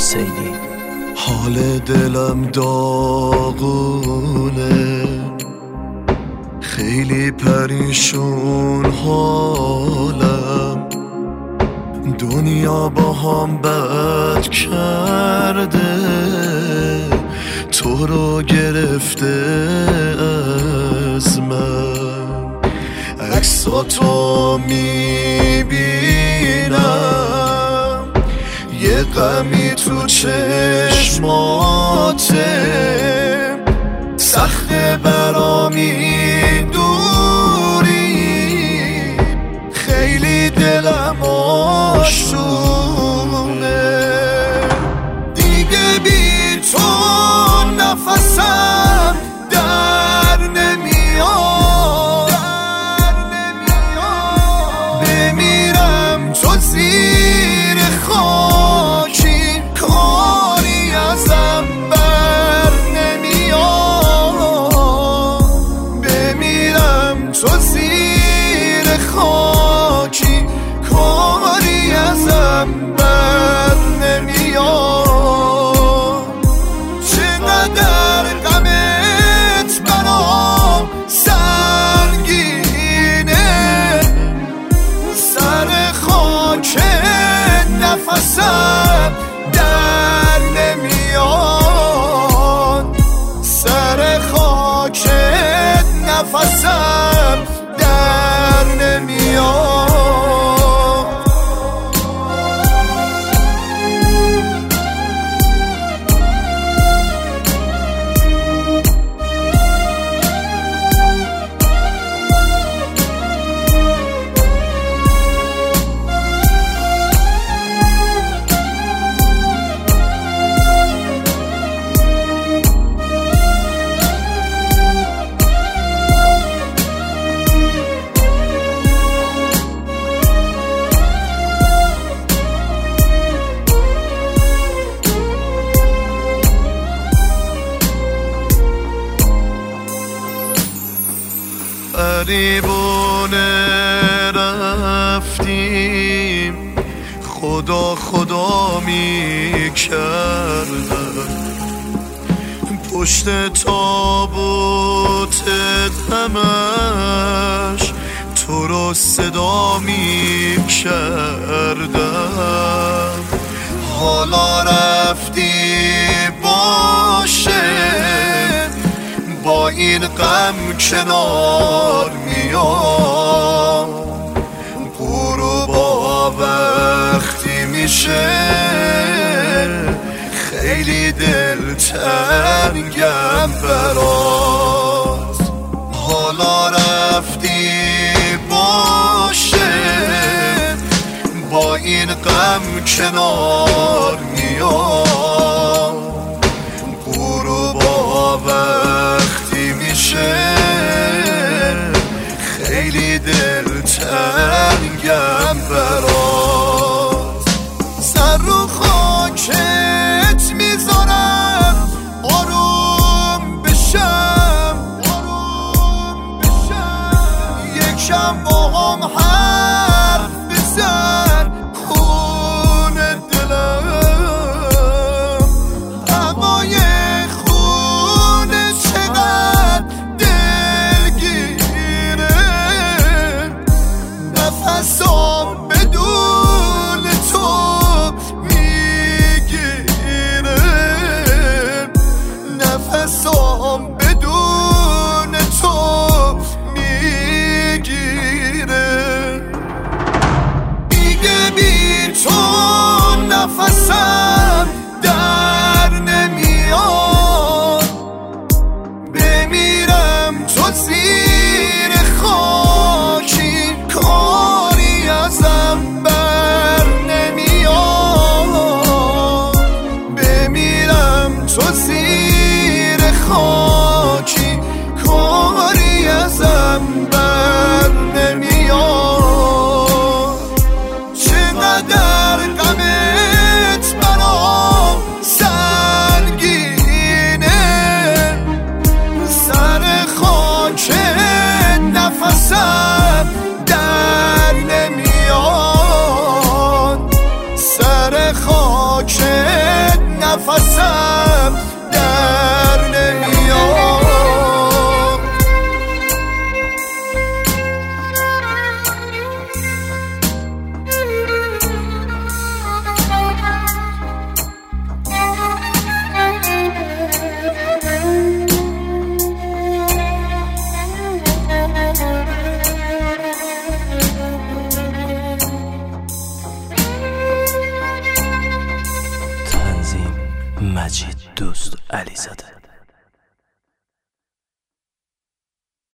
حسینی. حال دلم داغونه، خیلی پریشون حالم، دنیا با هم بد کرده، تو رو گرفته از من. عکساتو میبینم، یه غمی تو چشماته، سخته برام این دوری، خیلی دلم آشونه. دیگه بی تو نفسم در نمیاد، بمیرم تو زیر خاکی، کاری ازم بر نمیاد، بمیرم تو زیر خاکی، کاری ازم بر نمیاد. چقدر غمت برام سنگینه، سر خاک نفسم در نمیاد، سر خاک نفسم در نمیاد. قریبونه رفتیم، خدا خدا می کردم، پشت تابوتت همش تو رو صدا می کردم. حالا رفتی باشه، با این غم کنار میام، غروبا وقتی میشه، خیلی دلتنگم برات. حالا رفتی باشه، با این غم کنار میام، غروبا وقتی میشه، خیلی دلتنگم برات. سر رو خاکت میذارم، آروم بشم، یکم با هم حرف بزن، خون دلم، هوای خون چقدر دلگیره، نفسام بدون تو میگیره، نفسام بدون تو میگیره. دیگه بی تو نفسم در نمیاد، بمیرم تو زیر خاکی، کاری ازم بر نمیاد، بمیرم تو زیر خاکی.